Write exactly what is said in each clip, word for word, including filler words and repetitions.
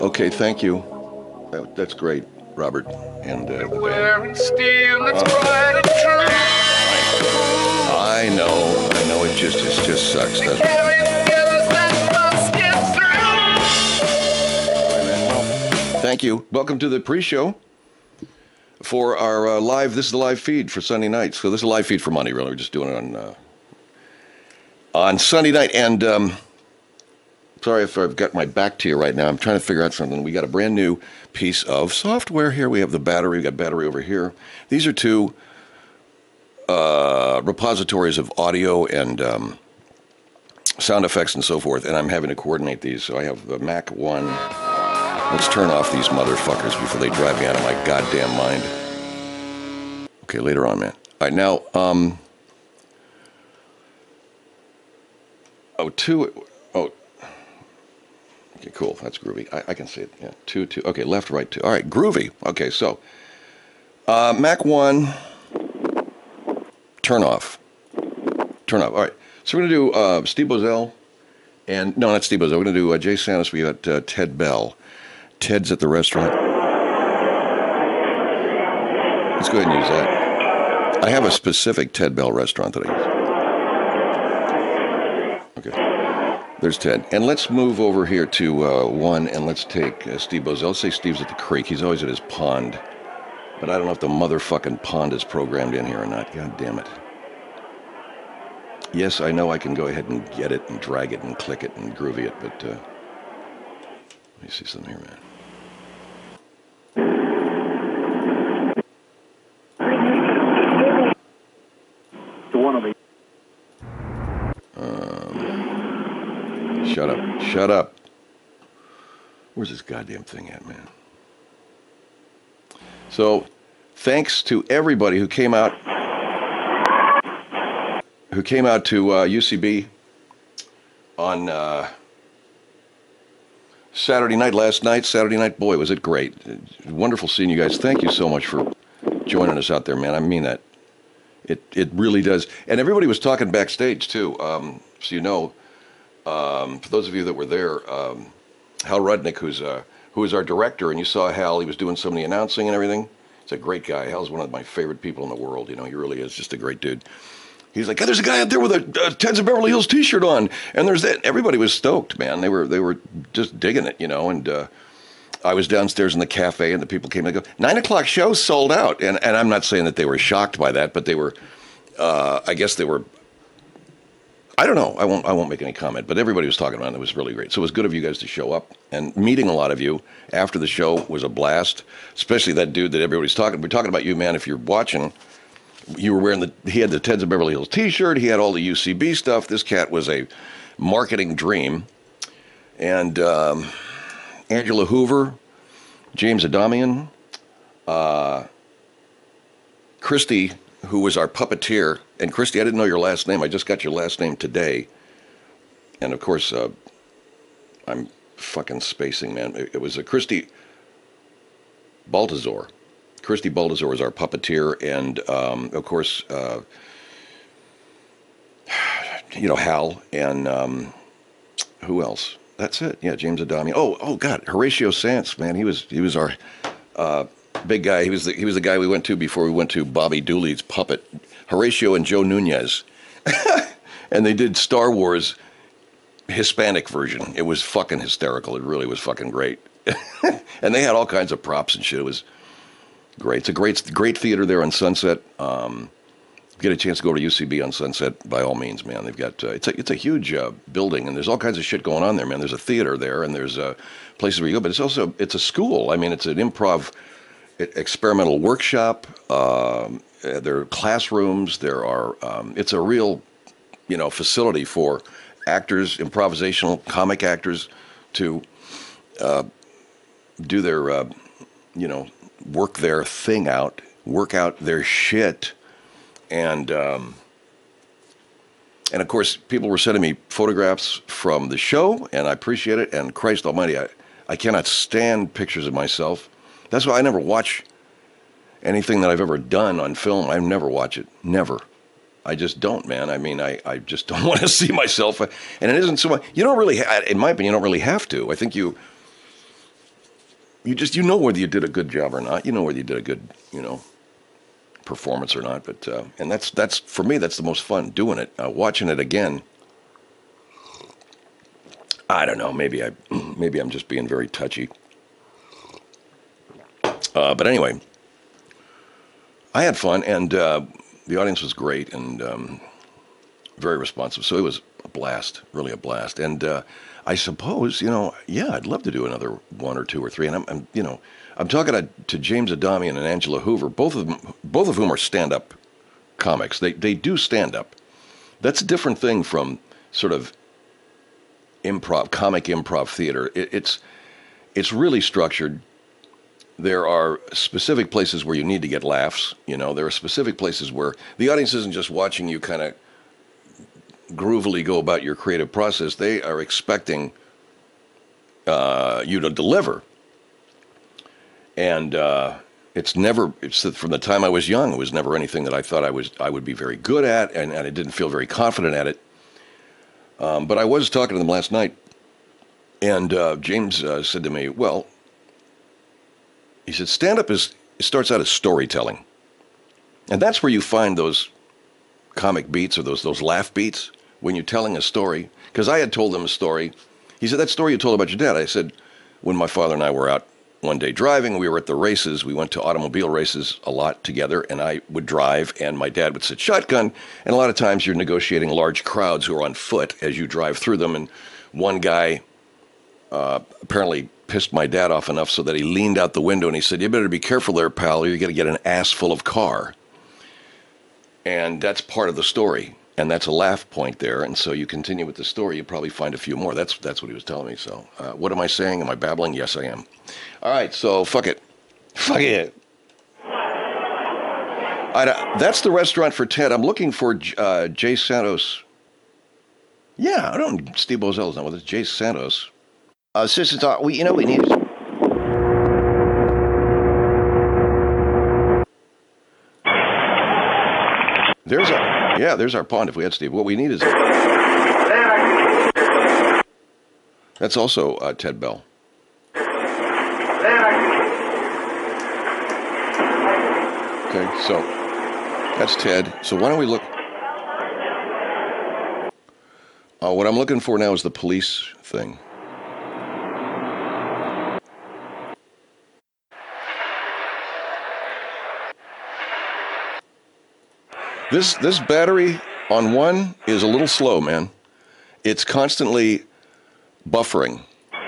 Okay, thank you. That, that's great, Robert. And uh, the band. Wearing steel, it's bright and true. I know, I know. It just, it just sucks. Doesn't it? Carry together that must get through. Thank you. Welcome to the pre-show for our uh, live. This is the live feed for Sunday night. So this is a live feed for Monday. Really, we're just doing it on uh, on Sunday night. And um, sorry if I've got my back to you right now. I'm trying to figure out something. We got a brand new piece of software here. We have the battery. We got battery over here. These are two uh, repositories of audio and um, sound effects and so forth. And I'm having to coordinate these. So I have the Mac One. Let's turn off these motherfuckers before they drive me out of my goddamn mind. Okay, later on, man. All right, now, um... Oh, two... Oh... Okay, cool. That's groovy. I, I can see it. Yeah, two, two. Okay, left, right, two. All right, groovy. Okay, so... Uh, Mac one... Turn off. Turn off. All right. So we're going to do uh, Steve Bozell and... No, not Steve Bozell. We're going to do uh, Jay Santis. We got uh, Ted Bell. Ted's at the restaurant. Let's go ahead and use that. I have a specific Ted Bell restaurant that I use. Okay. There's Ted. And let's move over here to uh, one, and let's take uh, Steve Bozell. Let's say Steve's at the creek. He's always at his pond. But I don't know if the motherfucking pond is programmed in here or not. God damn it. Yes, I know I can go ahead and get it and drag it and click it and groovy it, but uh, let me see something here, man. Um, shut up. Shut up. Where's this goddamn thing at, man? So, thanks to everybody who came out, who came out to uh, U C B on uh, Saturday night, last night. Saturday night, boy, was it great. Wonderful seeing you guys. Thank you so much for joining us out there, man. I mean that. It it really does. And everybody was talking backstage, too. Um, so you know, um, for those of you that were there, um, Hal Rudnick, who's uh, who is our director, and you saw Hal, he was doing some of the announcing and everything. He's a great guy. Hal's one of my favorite people in the world. You know, he really is just a great dude. He's like, oh, there's a guy out there with a uh, Ted's of Beverly Hills T-shirt on, and there's that. Everybody was stoked, man. They were they were just digging it, you know. And uh, I was downstairs in the cafe, and the people came and go, nine o'clock show sold out. And and I'm not saying that they were shocked by that, but they were. Uh, I guess they were. I don't know. I won't. I won't make any comment. But everybody was talking about it. It was really great. So it was good of you guys to show up, and meeting a lot of you after the show was a blast. Especially that dude that everybody's talking. We're talking about you, man. If you're watching. You were wearing the, he had the Ted's of Beverly Hills t-shirt. He had all the U C B stuff. This cat was a marketing dream. And um, Angela Hoover, James Adamian, uh, Christy, who was our puppeteer. And Christy, I didn't know your last name. I just got your last name today. And of course, uh, I'm fucking spacing, man. It, it was a Christy Baltazar. Christy Baltazar is our puppeteer, and um, of course, uh, you know, Hal, and um, who else? That's it. Yeah, James Adamian. Oh, oh God, Horatio Sanz, man, he was he was our uh, big guy. He was the, he was the guy we went to before we went to Bobby Dooley's puppet. Horatio and Joe Nunez, and they did Star Wars Hispanic version. It was fucking hysterical. It really was fucking great, and they had all kinds of props and shit. It was. Great. It's a great, great theater there on Sunset. Um, get a chance to go to U C B on Sunset, by all means, man. They've got uh, it's a it's a huge uh, building, and there's all kinds of shit going on there, man. There's a theater there, and there's uh, places where you go, but it's also it's a school. I mean, it's an improv experimental workshop. Um, there are classrooms. There are. Um, it's a real, you know, facility for actors, improvisational comic actors, to uh, do their, uh, you know. work their thing out, work out their shit, and um, and of course, people were sending me photographs from the show, and I appreciate it. And Christ Almighty, I, I cannot stand pictures of myself. That's why I never watch anything that I've ever done on film. I never watch it, never. I just don't, man. I mean, I, I just don't want to see myself, and it isn't so much. You don't really, in my opinion, you don't really have to. I think you. you just you know whether you did a good job or not. You know whether you did a good you know performance or not. But uh, and that's that's for me that's the most fun doing it. Uh, watching it again. I don't know. Maybe I maybe I'm just being very touchy. Uh, but anyway, I had fun, and uh, the audience was great and um, very responsive. So it was a blast, really a blast. And uh, I suppose, you know, yeah, I'd love to do another one or two or three. And I'm, I'm you know, I'm talking to, to James Adamian and Angela Hoover, both of them, both of whom are stand-up comics. They they do stand-up. That's a different thing from sort of improv, comic improv theater. It, it's it's really structured. There are specific places where you need to get laughs. You know, there are specific places where the audience isn't just watching you kind of groovily go about your creative process. They are expecting uh, you to deliver. And uh, it's never, it's from the time I was young, it was never anything that I thought I was I would be very good at, and, and I didn't feel very confident at it. Um, but I was talking to them last night, and uh, James uh, said to me, well, he said, stand-up is, it starts out as storytelling. And that's where you find those comic beats or those those laugh beats when you're telling a story. Because I had told him a story. He said, that story you told about your dad. I said, when my father and I were out one day driving, we were at the races. We went to automobile races a lot together, and I would drive, and my dad would sit shotgun. And a lot of times you're negotiating large crowds who are on foot as you drive through them. And one guy uh, apparently pissed my dad off enough so that he leaned out the window and he said, you better be careful there, pal, or you're going to get an ass full of car. And that's part of the story. And that's a laugh point there. And so you continue with the story, you probably find a few more. That's that's what he was telling me. So uh, what am I saying? Am I babbling? Yes, I am. All right, so fuck it. Fuck it. I, that's the restaurant for Ted. I'm looking for uh, Jay Santos. Yeah, I don't. Steve Bozel's not with us. Jay Santos. Uh, Sister Talk, we, you know what we need? There's a, yeah, there's our pond if we had Steve. What we need is, that's also uh, Ted Bell. Okay, so that's Ted. So why don't we look? Uh, what I'm looking for now is the police thing. This this battery on one is a little slow, man. It's constantly buffering.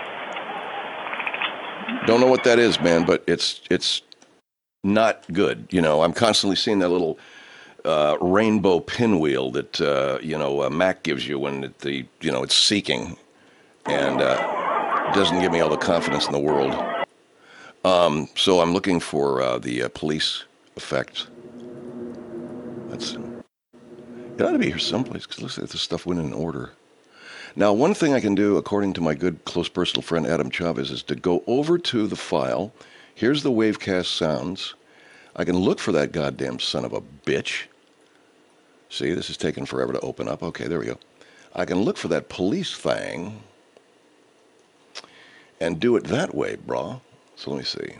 Don't know what that is, man, but it's it's not good. You know, I'm constantly seeing that little uh, rainbow pinwheel that uh, you know uh, Mac gives you when it, the you know it's seeking, and uh, doesn't give me all the confidence in the world. Um, so I'm looking for uh, the uh, police effect. That's, it ought to be here someplace, because it looks like this stuff went in order. Now, one thing I can do, according to my good close personal friend Adam Chavez, is to go over to the file. Here's the Wavecast sounds. I can look for that goddamn son of a bitch. See, this is taking forever to open up. Okay, there we go. I can look for that police thing and do it that way, brah. So let me see.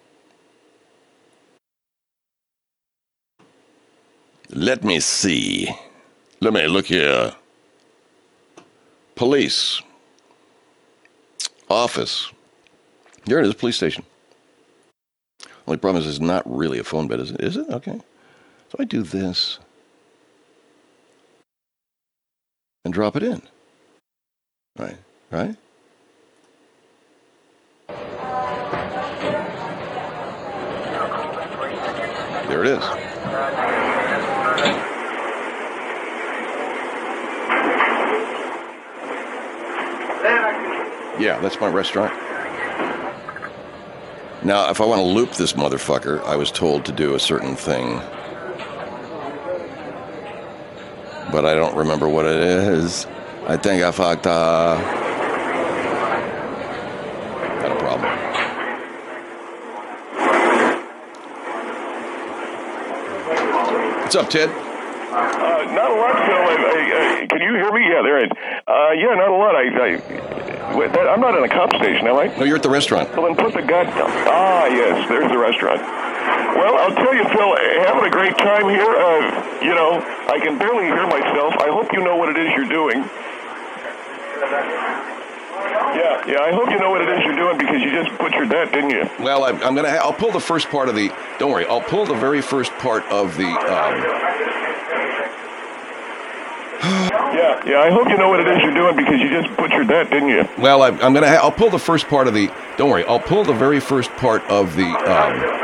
Let me see. Let me look here. Police. Office. Here it is, police station. Only problem is it's not really a phone bed, is it? Is it? Okay. So I do this. And drop it in. Right. Right? There it is. Yeah, that's my restaurant. Now, if I want to loop this motherfucker, I was told to do a certain thing. But I don't remember what it is. I think I fucked up. Got a problem. What's up, Ted? Uh, not a lot, Phil. I, I, I, can you hear me? Yeah, there it is. Uh, yeah, not a lot. I, I Wait, that, I'm not in a cop station, am I? No, you're at the restaurant. Well, then put the gun down. Ah, yes, there's the restaurant. Well, I'll tell you, Phil, having a great time here. Uh, you know, I can barely hear myself. I hope you know what it is you're doing. Yeah, yeah, I hope you know what it is you're doing because you just butchered that, didn't you? Well, I, I'm gonna. I'll pull the first part of the. Don't worry. I'll pull the very first part of the. Um, yeah, yeah, I hope you know what it is you're doing because you just butchered that, didn't you? well, I, I'm gonna. I'll pull the first part of the. Don't worry. I'll pull the very first part of the. Um,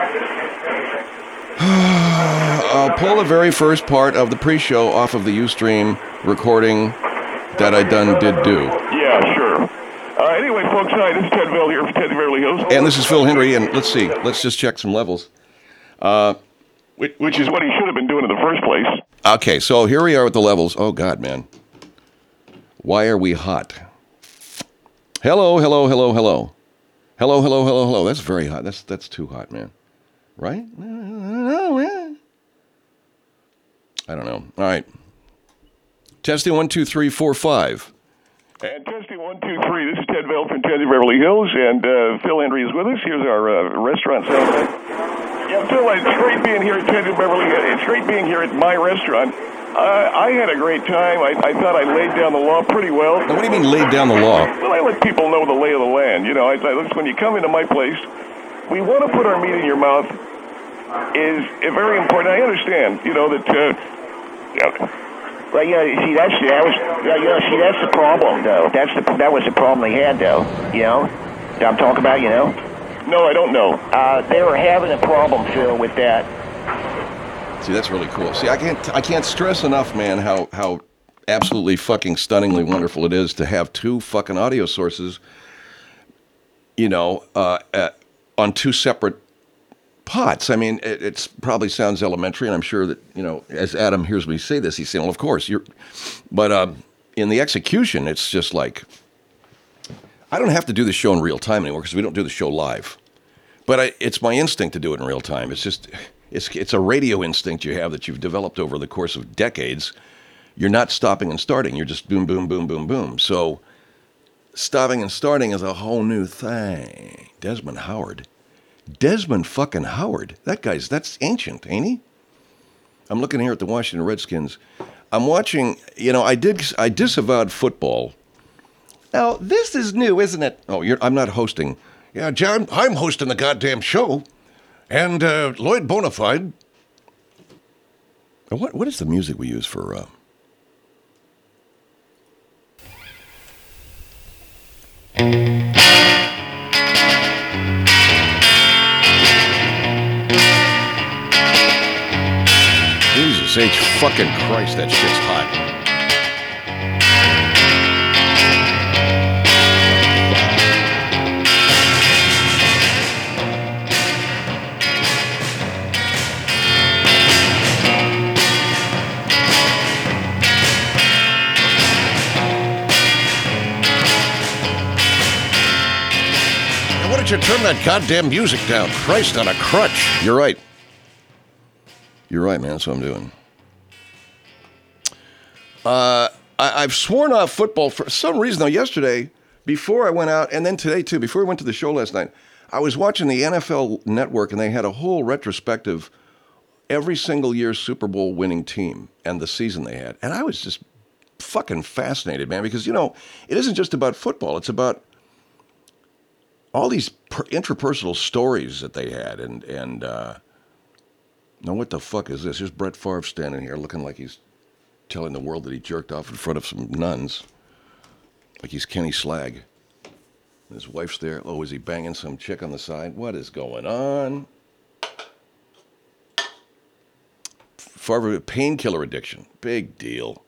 I'll pull the very first part of the pre-show off of the Ustream recording that I done did do. Yeah, sure. Uh, anyway, folks, hi, this is Ted Bell here from Ted Beverly Hills. And this is Phil Henry, and let's see. Let's just check some levels. Uh, which, which is what he should have been doing in the first place. okay, so here we are with the levels. Oh, God, man. Why are we hot? Hello, hello, hello, hello. Hello, hello, hello, hello. That's very hot. That's that's too hot, man. Right? I don't know. All right. Testing one, two, three, four, five. And testing one, two, three. This is Ted Bell from Ted Beverly Hills, and uh, Phil Henry is with us. Here's our uh, restaurant sound. Yeah, Phil, it's great being here at Ted Beverly Hills. It's great being here at my restaurant. Uh, I had a great time. I, I thought I laid down the law pretty well. Now, what do you mean laid down the law? Well, I let people know the lay of the land. You know, I, I, when you come into my place, we want to put our meat in your mouth is uh, very important. I understand, you know, that... Uh, yeah. Well, you know, see, that's that was, you know, see, that's the problem, though. That's the that was the problem they had, though. You know, that I'm talking about. You know. No, I don't know. Uh, they were having a problem, Phil, with that. See, that's really cool. See, I can't I can't stress enough, man, how how absolutely fucking stunningly wonderful it is to have two fucking audio sources, you know, uh, uh, on two separate pots. I mean, it it's probably sounds elementary, and I'm sure that, you know, as Adam hears me say this, he's saying, well, of course, you're, but um, in the execution, it's just like, I don't have to do the show in real time anymore because we don't do the show live. But I, it's my instinct to do it in real time. It's just, it's it's a radio instinct you have that you've developed over the course of decades. You're not stopping and starting. You're just boom, boom, boom, boom, boom. So stopping and starting is a whole new thing. Desmond Howard. Desmond fucking Howard. That guy's, that's ancient, ain't he? I'm looking here at the Washington Redskins. I'm watching, you know, I did, I disavowed football. Now, this is new, isn't it? Oh, you're, I'm not hosting. Yeah, John, I'm hosting the goddamn show. And uh, Lloyd Bonafide. What, what is the music we use for... Uh... Jesus H. fucking Christ, that shit's hot. Why don't you turn that goddamn music down? Christ on a crutch. You're right. You're right, man. That's what I'm doing. Uh, I, I've sworn off football for some reason, though. Yesterday, before I went out, and then today, too, before we went to the show last night, I was watching the N F L Network, and they had a whole retrospective, every single year Super Bowl winning team and the season they had. And I was just fucking fascinated, man, because, you know, it isn't just about football. It's about all these per- intrapersonal stories that they had. And, and uh, now what the fuck is this? Here's Brett Favre standing here looking like he's telling the world that he jerked off in front of some nuns. Like he's Kenny Slag. His wife's there. Oh, is he banging some chick on the side? What is going on? Favre, painkiller addiction. Big deal.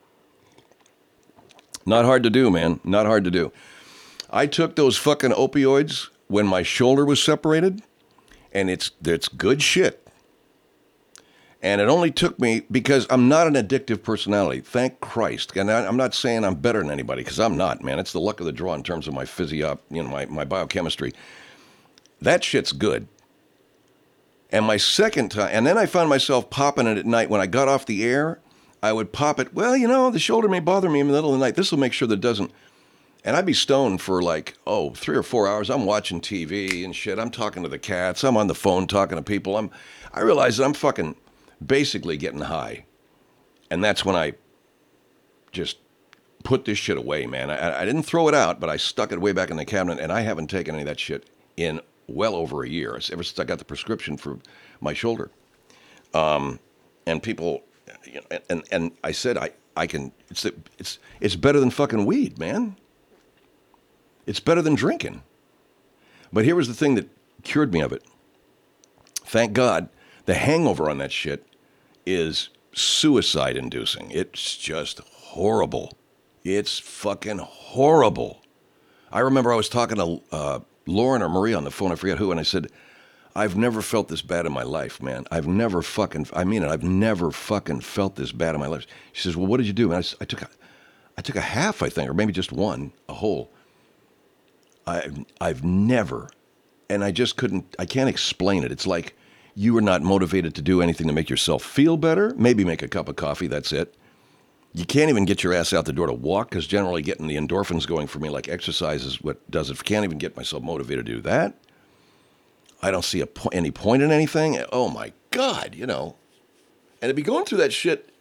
Not hard to do, man. Not hard to do. I took those fucking opioids when my shoulder was separated, and it's it's good shit. And it only took me, because I'm not an addictive personality, thank Christ. And I, I'm not saying I'm better than anybody, because I'm not, man. It's the luck of the draw in terms of my physio, you know, my, my biochemistry. That shit's good. And my second time, and then I found myself popping it at night. When I got off the air, I would pop it. Well, you know, the shoulder may bother me in the middle of the night. This will make sure that it doesn't. And I'd be stoned for like, oh, three or four hours. I'm watching T V and shit. I'm talking to the cats. I'm on the phone talking to people. I'm, I realize that I'm fucking basically getting high. And that's when I just put this shit away, man. I, I didn't throw it out, but I stuck it way back in the cabinet, and I haven't taken any of that shit in well over a year, ever since I got the prescription for my shoulder. Um, and people, you know, and and I said I I can. It's it's it's better than fucking weed, man. It's better than drinking. But here was the thing that cured me of it. Thank God, the hangover on that shit is suicide-inducing. It's just horrible. It's fucking horrible. I remember I was talking to uh, Lauren or Marie on the phone, I forget who, and I said, I've never felt this bad in my life, man. I've never fucking, I mean it, I've never fucking felt this bad in my life. She says, well, what did you do? And I, s- I took a, I took a half, I think, or maybe just one, a whole. I, I've never, and I just couldn't, I can't explain it. It's like you are not motivated to do anything to make yourself feel better. Maybe make a cup of coffee, that's it. You can't even get your ass out the door to walk, because generally getting the endorphins going for me, like exercise, is what does it. Can't even get myself motivated to do that. I don't see a po- any point in anything. Oh my God, you know. And to be going through that shit,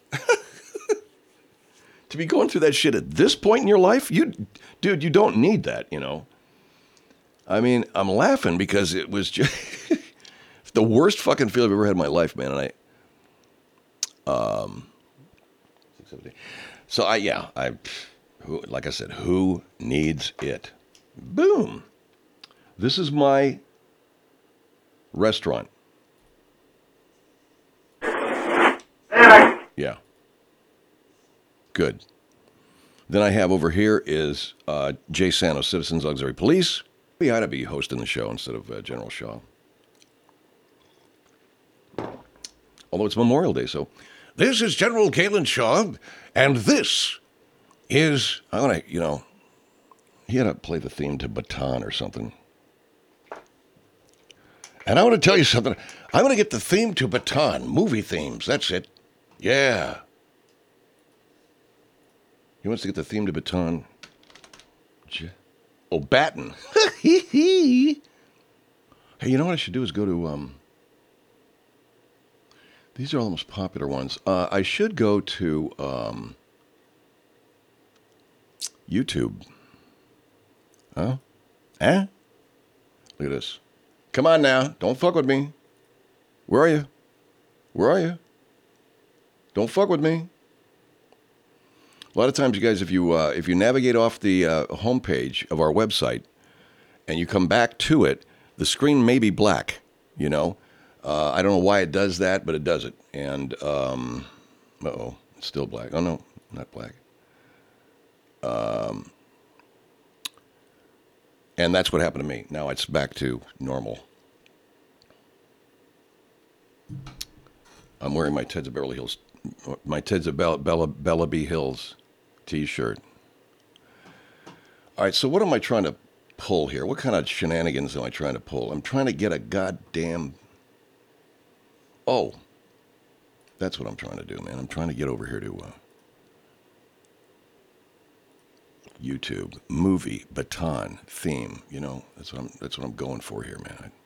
to be going through that shit at this point in your life, you, dude, you don't need that, you know. I mean, I'm laughing because it was just the worst fucking feel I've ever had in my life, man. And I, um, so I, yeah, I, who, like I said, who needs it? Boom. This is my restaurant. Yeah. Good. Then I have over here is uh, Jay Santos, Citizens Auxiliary Police. He ought to be hosting the show instead of uh, General Shaw. Although it's Memorial Day, so. This is General Galen Shaw, and this is, I want to, you know, he had to play the theme to Baton or something. And I want to tell you something. I'm going to get the theme to Baton, movie themes, that's it. Yeah. He wants to get the theme to Baton. J- Oh, Baton. Hey, you know what I should do is go to, um, these are all the most popular ones. Uh, I should go to um, YouTube. Huh? Eh? Look at this. Come on now. Don't fuck with me. Where are you? Where are you? Don't fuck with me. A lot of times, you guys, if you uh, if you navigate off the uh, homepage of our website and you come back to it, the screen may be black, you know. Uh, I don't know why it does that, but it does it. And, um, uh-oh, it's still black. Oh, no, not black. Um, and that's what happened to me. Now it's back to normal. I'm wearing my Ted's of Beverly Hills, my Ted's of Bella, Bella, Bellaby Hills t-shirt. All right, so what am I trying to pull here? What kind of shenanigans am I trying to pull? I'm trying to get a goddamn... Oh, that's what I'm trying to do, man. I'm trying to get over here to uh, YouTube, movie, Baton, theme. You know, that's what I'm. That's what I'm going for here, man. I,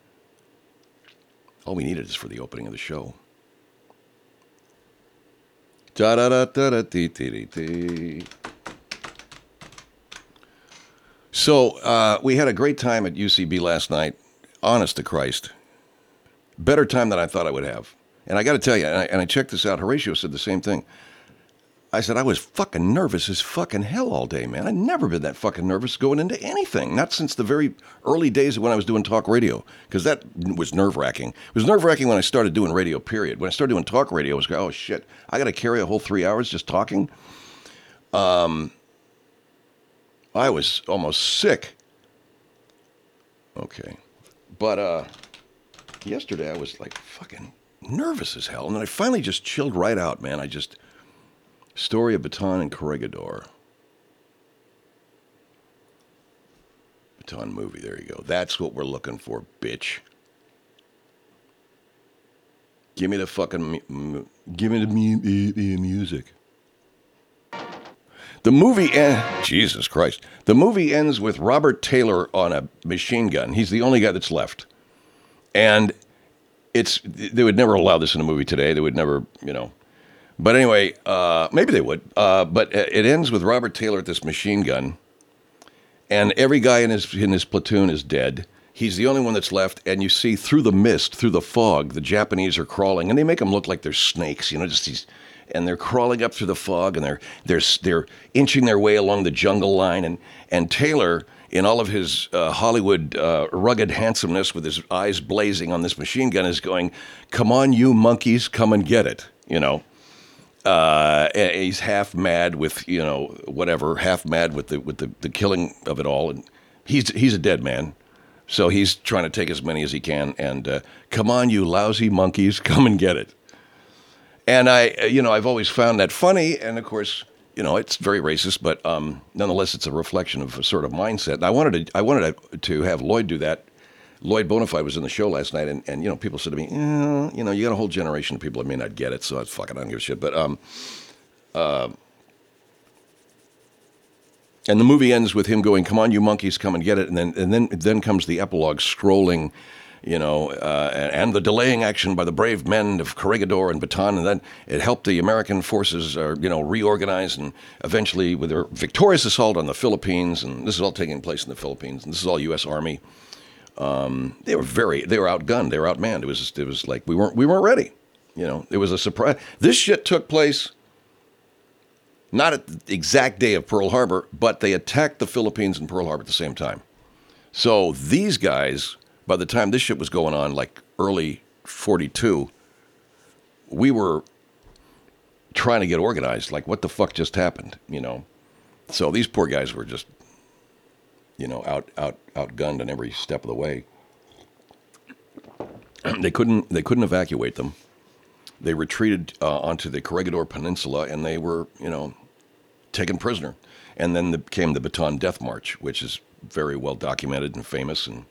all we needed is for the opening of the show. Da da da da da dee dee dee. So uh, we had a great time at U C B last night. Honest to Christ. Better time than I thought I would have. And I got to tell you, and I, and I checked this out, Horatio said the same thing. I said, I was fucking nervous as fucking hell all day, man. I'd never been that fucking nervous going into anything. Not since the very early days when I was doing talk radio, because that was nerve-wracking. It was nerve-wracking when I started doing radio, period. When I started doing talk radio, I was going, oh, shit, I got to carry a whole three hours just talking? Um, I was almost sick. Okay. But, uh... yesterday, I was like fucking nervous as hell. And then I finally just chilled right out, man. I just, story of Baton and Corregidor. Baton movie, there you go. That's what we're looking for, bitch. Give me the fucking, mu- mu- give me the, mu- the music. The movie end. Jesus Christ. The movie ends with Robert Taylor on a machine gun. He's the only guy that's left, and it's they would never allow this in a movie today. They would never, you know. But anyway, uh, maybe they would. Uh, but it ends with Robert Taylor at this machine gun, and every guy in his in his platoon is dead. He's the only one that's left, and you see through the mist, through the fog, the Japanese are crawling, and they make them look like they're snakes, you know, just these, and they're crawling up through the fog, and they're they're they're inching their way along the jungle line, and and Taylor, in all of his uh, Hollywood uh, rugged handsomeness, with his eyes blazing on this machine gun, is going, "Come on, you monkeys, come and get it," you know. Uh, and he's half mad with, you know, whatever, half mad with the with the, the killing of it all, and he's he's a dead man. So he's trying to take as many as he can, and uh, come on, you lousy monkeys, come and get it. And I, you know, I've always found that funny, and of course, you know, it's very racist, but um, nonetheless, it's a reflection of a sort of mindset. And I wanted to, I wanted to, to have Lloyd do that. Lloyd Bonafide was in the show last night, and, and you know, people said to me, eh, you know, you got a whole generation of people that may not get it, so I fucking don't give a shit. But um, uh. And the movie ends with him going, "Come on, you monkeys, come and get it." And then, and then, then comes the epilogue, scrolling, you know, uh, and, and the delaying action by the brave men of Corregidor and Bataan, and then it helped the American forces, uh, you know, reorganize, and eventually, with their victorious assault on the Philippines, and this is all taking place in the Philippines, and this is all U S Army. Um, they were very, they were outgunned, they were outmanned. It was, just, it was like we weren't, we weren't ready. You know, it was a surprise. This shit took place. Not at the exact day of Pearl Harbor, but they attacked the Philippines and Pearl Harbor at the same time. So these guys, by the time this shit was going on, like early forty-two, we were trying to get organized. Like, what the fuck just happened, you know? So these poor guys were just, you know, out, out, outgunned on every step of the way. They couldn't, they couldn't evacuate them. They retreated uh, onto the Corregidor Peninsula, and they were, you know, taken prisoner. And then the, came the Bataan Death March, which is very well documented and famous. And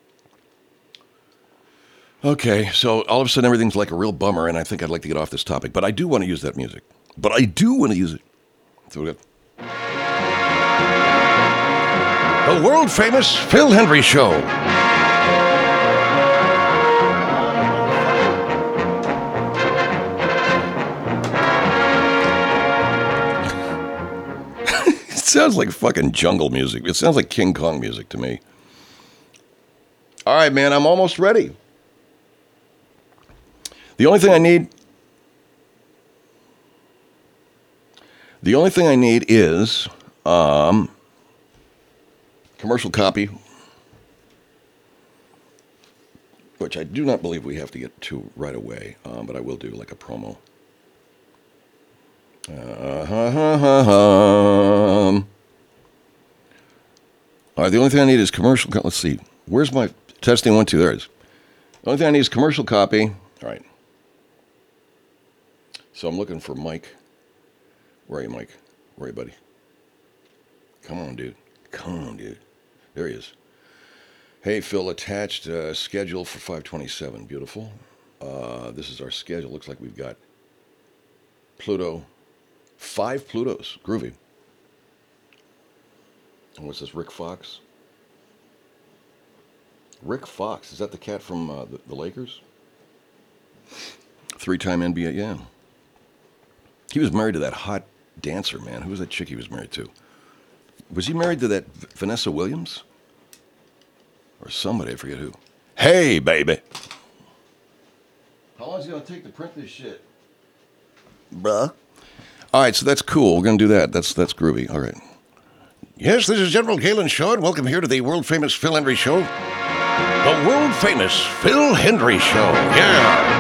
okay, so all of a sudden everything's like a real bummer, and I think I'd like to get off this topic. But I do want to use that music. But I do want to use it. So we got the world-famous Phil Hendrie Show. It sounds like fucking jungle music. It sounds like King Kong music to me. All right, man, I'm almost ready. The only thing I need... The only thing I need is um, commercial copy, which I do not believe we have to get to right away, um, but I will do like a promo. Uh, ha, ha, ha, ha. All right, the only thing I need is commercial. Let's see. Where's my testing one, two? There it is. The only thing I need is commercial copy. All right. So I'm looking for Mike. Where are you, Mike? Where are you, buddy? Come on, dude. Come on, dude. There he is. Hey, Phil, attached uh, schedule for five twenty-seven. Beautiful. Uh, this is our schedule. Looks like we've got Pluto. Five Plutos. Groovy. And what's this, Rick Fox? Rick Fox. Is that the cat from uh, the, the Lakers? Three-time N B A, yeah. He was married to that hot dancer, man. Who was that chick he was married to? Was he married to that Vanessa Williams? Or somebody, I forget who. Hey, baby. How long is it going to take to print this shit? Bruh. All right, so that's cool. We're going to do that. That's that's groovy. All right. Yes, this is General Galen Shaw, and welcome here to the world-famous Phil Hendrie Show. The world-famous Phil Hendrie Show. Yeah.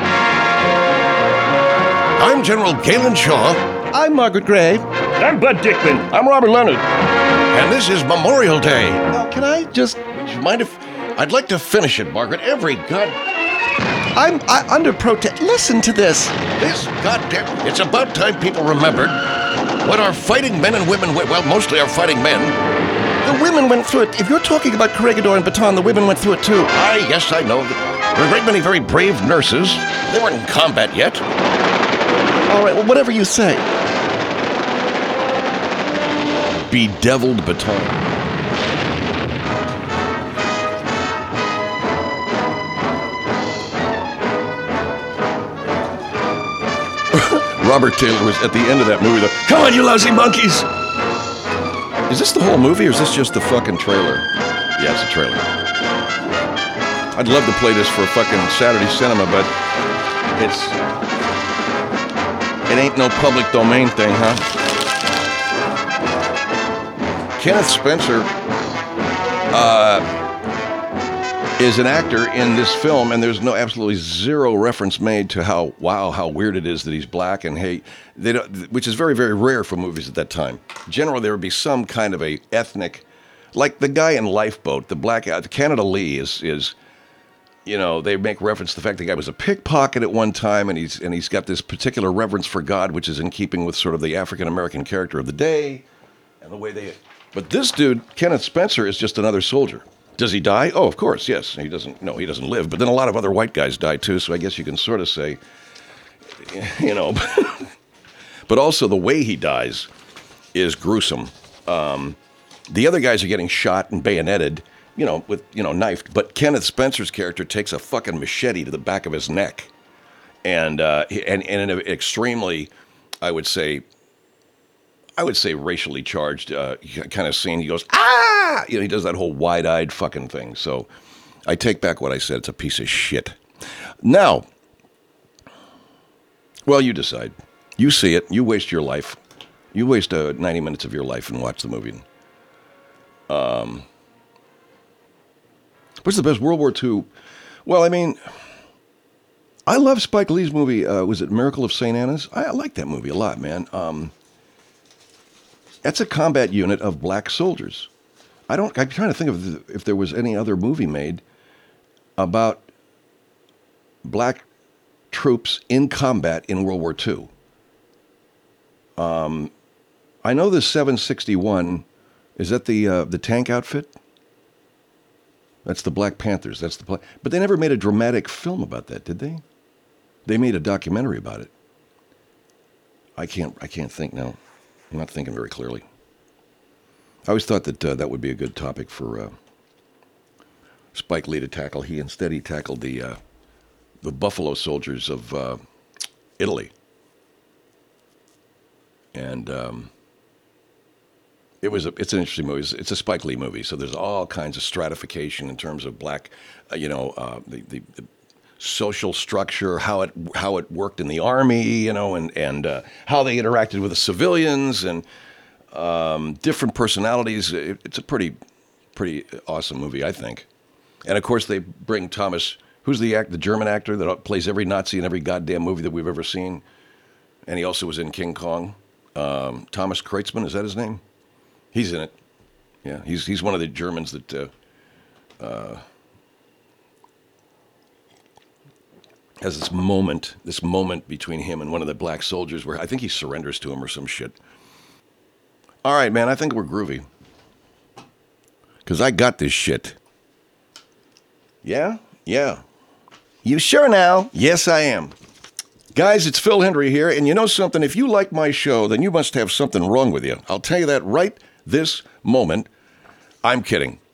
I'm General Galen Shaw. I'm Margaret Gray. I'm Bud Dickman. I'm Robert Leonard. And this is Memorial Day. Uh, can I just... Would you mind if... I'd like to finish it, Margaret. Every god... I'm I, under protest. Listen to this. This goddamn... It's about time people remembered what our fighting men and women... Well, mostly our fighting men... The women went through it. If you're talking about Corregidor and Bataan, the women went through it too. I, yes, I know. There are a great many very brave nurses. They weren't in combat yet. All right, well, whatever you say. bedeviled baton. Robert Taylor was at the end of that movie, though. Come on, you lousy monkeys! Is this the whole movie, or is this just the fucking trailer? Yeah, it's a trailer. I'd love to play this for fucking Saturday cinema, but it's... It ain't no public domain thing, huh? Kenneth Spencer uh, is an actor in this film, and there's no absolutely zero reference made to how, wow, how weird it is that he's black, and hey, they don't, which is very, very rare for movies at that time. Generally, there would be some kind of a ethnic, like the guy in Lifeboat, the black, uh, Canada Lee is, is, you know, they make reference to the fact the guy was a pickpocket at one time, and he's and he's got this particular reverence for God, which is in keeping with sort of the African-American character of the day, and the way they, but this dude, Kenneth Spencer, is just another soldier. Does he die? Oh, of course, yes. He doesn't, no, he doesn't live. But then a lot of other white guys die too, so I guess you can sort of say, you know. But also the way he dies is gruesome. Um, the other guys are getting shot and bayoneted, you know, with, you know, knifed. But Kenneth Spencer's character takes a fucking machete to the back of his neck. And, uh, and, and in an extremely, I would say, I would say racially charged uh, kind of scene. He goes, ah! You know, he does that whole wide-eyed fucking thing. So I take back what I said. It's a piece of shit. Now, well, you decide. You see it. You waste your life. You waste uh, ninety minutes of your life and watch the movie. Um, what's the best World War Two? Well, I mean, I love Spike Lee's movie. Uh, was it Miracle of Saint Anna's? I, I like that movie a lot, man. Um, That's a combat unit of black soldiers. I don't. I'm trying to think of the, if there was any other movie made about black troops in combat in World War Two. Um, I know the seven sixty-one. Is that the uh, the tank outfit? That's the Black Panthers. That's the pla- but they never made a dramatic film about that, did they? They made a documentary about it. I can't. I can't think now. I'm not thinking very clearly. I always thought that uh, that would be a good topic for uh, Spike Lee to tackle. He instead he tackled the uh, the Buffalo Soldiers of uh, Italy, and um, it was a, it's an interesting movie. It's, it's a Spike Lee movie, so there's all kinds of stratification in terms of black, uh, you know, uh, the, the, the social structure, how it how it worked in the army, you know, and and uh, how they interacted with the civilians, and um, different personalities. It, it's a pretty pretty awesome movie, I think. And of course, they bring Thomas, who's the act, the German actor that plays every Nazi in every goddamn movie that we've ever seen, and he also was in King Kong. Um, Thomas Kreitzman, is that his name? He's in it. Yeah, he's he's one of the Germans that. Uh, uh, has this moment, this moment between him and one of the black soldiers where I think he surrenders to him or some shit. All right, man, I think we're groovy. Because I got this shit. Yeah? Yeah. You sure now? Yes, I am. Guys, it's Phil Hendry here, and you know something? If you like my show, then you must have something wrong with you. I'll tell you that right this moment. I'm kidding.